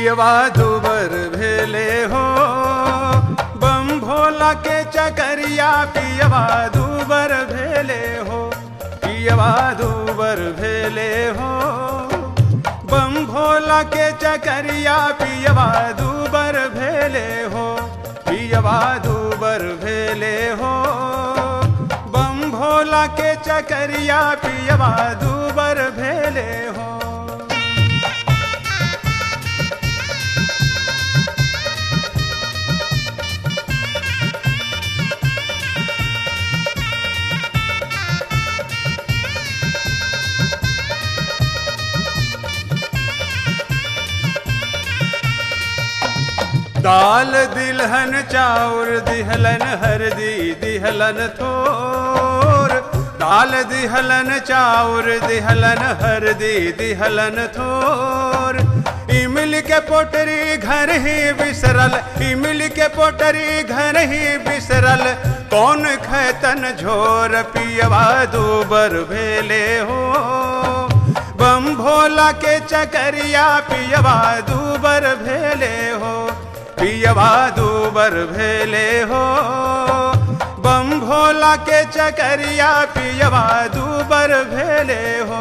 पियवा दुबर भेले हो, बम भोला के चकरिया पियवा दुबर भेले हो, पियवा दुबर भेले हो, बम भोला के चकरिया पियवा दुबर भेले हो, पियवा दुबर भेले हो, बम भोला के चकरिया पियवा दुबर भेले हो। दाल दिलहन चाउर दिहलन हरदी दिहलन थोर, दाल दिहलन चाउर दिहलन हरदी दिहलन थोर, इमली के पोटरी घर ही बिसरल, इमली के पोटरी घर ही बिसरल, कौन खैतन झोर पियवा दुबर भेले हो, बम भोला के चकरिया पियवा दुबर भेले हो, पियवा दुबर भेले हो, बम भोला के चकरिया पियवा दुबर भेले हो।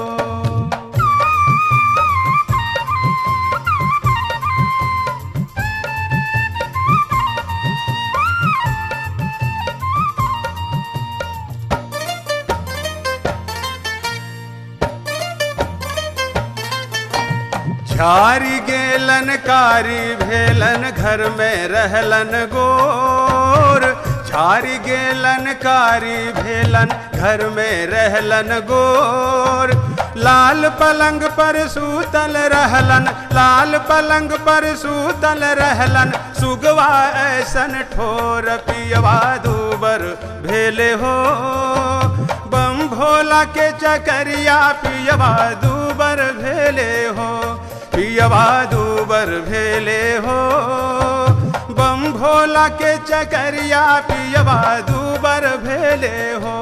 झारी गेलन कारी भेलन घर में रहलन गोर, झारी गेलन कारी भेलन घर में रहलन गोर, लाल पलंग पर सूतल रहलन, लाल पलंग पर सूतल रहलन, सुगवा ऐसन ठोर पियवा दुबर भेले हो, बम भोला के चकरिया पियवा दुबर भेले हो, पियवा दुबर भेले हो, बम भोला के चकरिया पियवा दुबर भेले हो।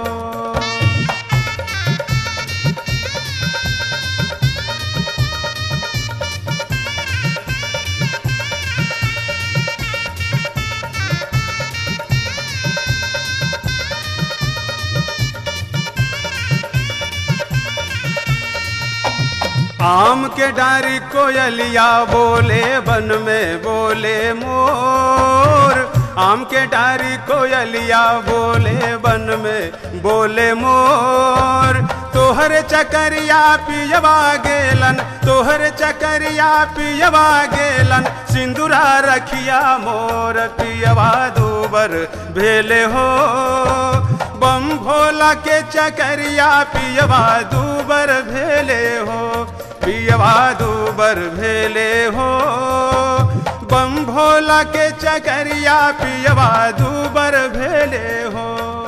आम के डारी कोयलिया बोले वन में बोले मोर, आम के डारी कोयलिया बोले वन में बोले मोर, तोहर चकरिया पियवा गेलन, तोहर चकरिया पियवा गेलन, सिंदूरा रखिया मोर पियवा दुबर भेले हो, बम भोला के चकरिया पियवा दुबर भेले हो, पियवा दुबर भेले हो, बम भोला के चकरिया पियवा दुबर भेले हो।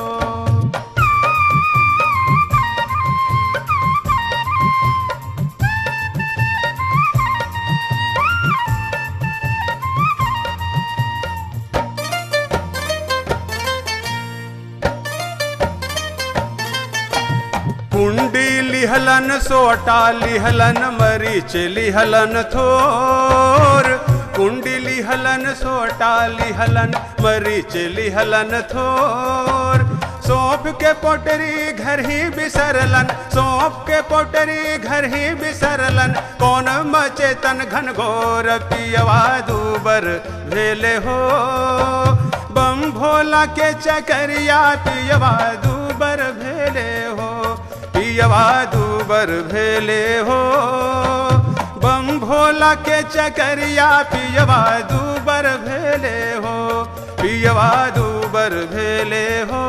कुंडी लिहलन सोटा लिहलन मरीच लिहलन थोर, कुंडी लिहलन सोटा लिहलन मरीच लिहलन थोर, सौंफ के पोटरी घर ही बिसरलन, सौंफ के पोटरी घर ही बिसरलन, कौन मचेतन घनघोर पियवा दुबर भेले हो, बम भोला के चकरिया पियवा दुबर भेले हो, पियवा दुबर भेले हो, बम भोला के चकरिया पियवा दुबर भेले हो, पियवा दुबर भेले हो,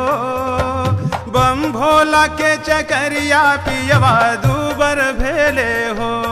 बम भोला के चकरिया पियवा दुबर भेले हो।